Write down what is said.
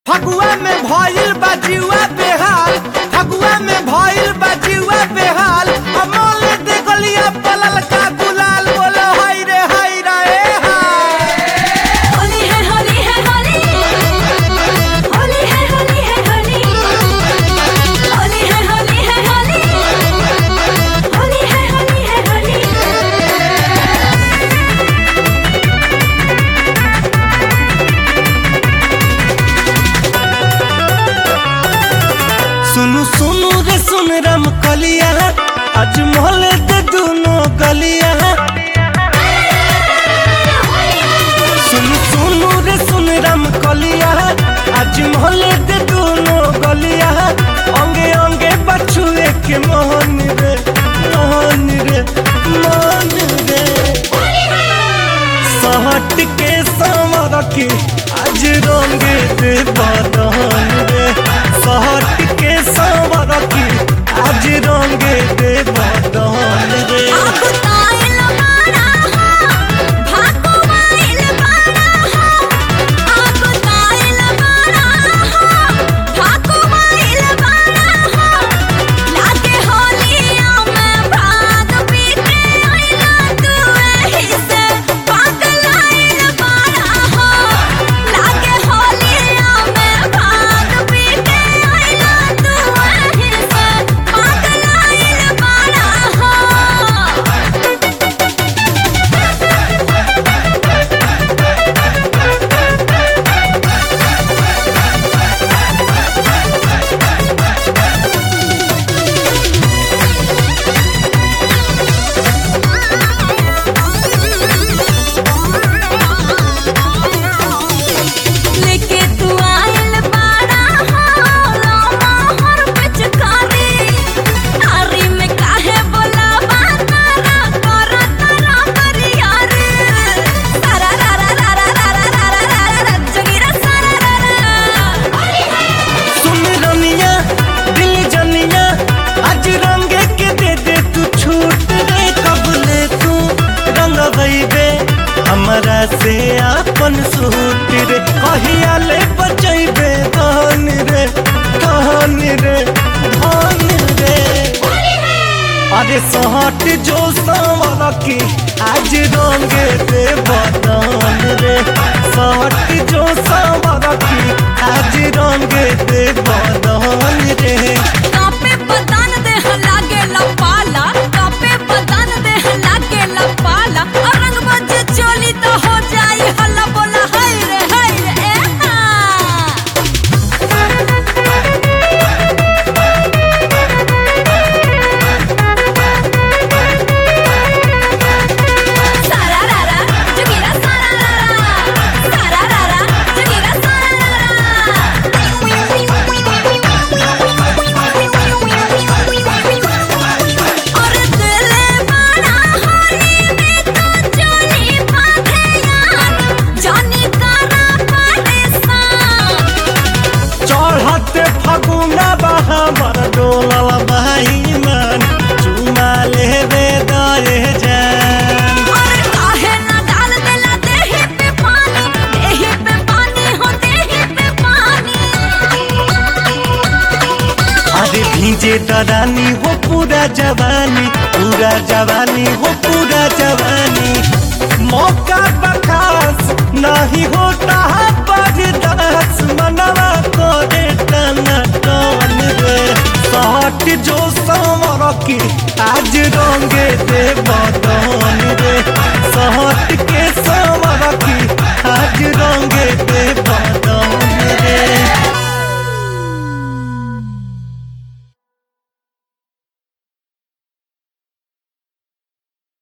फगुआ में भइल बा जीवा बेहाल, फगुआ में भइल बा जीवा बेहाल। अमोल दे गलिया पलल का गुलाल, बोलो हाय रे ए हाय। होली है होली है होली, होली है होली है होली, होली है होली है होली, होली है होली है होली। सुनु सुनु रे सुन रम कलिया, आज मोहल दे दोनों गलिया। सुनु सुनु रे सुन रम कलिया, आज मोहल दे दोनों गलिया। अंगे अंगे बछुए के मोहन रे मोहन रे मोहन रे। सहट के संवर के आज रंगे दे बदन रे। सहट के संवर के आज रंगे दे बदन रे। आगुताइल बाड़ा हो, भागुआइल बाड़ा हो, आगुताइल बाड़ा हो, भागुआइल बाड़ा हो। लागे होलिया में भाग पीके आइला तू एही से पागलाइल बाड़ा हो। लागे होलिया में भाग पीके आइला तू एही से पागलाइल बाड़ा हो। लेके तू आइल बाड़ा हो, मोहर पिचकारी। आरी में काहे बोलावा तारा, करा तारा बरियारी। तारा रा रा रा रा रा रा रा रा रा रा, जगीरा सारा रा रा। सुन रनिया दिल जनिया, आज रंगे के दे तू छूट रे। कबले तू रंग बे हमरा से आपन सूट रे। कहिया ले बचैबे धन रे धन रे धन रे। अरे सहट जो संवर के आज रंगे दे बदन रे। सहट जो संवर के आज रंगे दे बदन रे। कापे बदन देह लागेला पाला, कापे बदन देह लागेला पाला। और रंग बजे चोली तो हो जाई हल्ला बोला हाय रे ए हा। सारा रा रा जगीरा सारा रा रा, सारा रा रा जगीरा सारा रा रा। और दिले बाड़ा होली में तो चोली बांधे यार, जानी करा परेशान। चढ़ते फगुना बहा मर डोलल भाई मन, चुमा लेबे दरे जान। और काहे ना डाल देला देहि पे पानी हो देहि पे पानी। अरे भीजे दरानी हो पूरा जवानी, पूरा जवानी हो पूरा जवानी। मौका बखास नहीं होता बर्दाश्त, मनवा करे टना टन रे। सहट जो संवर के आज रंगे दे बदन रे। सहट के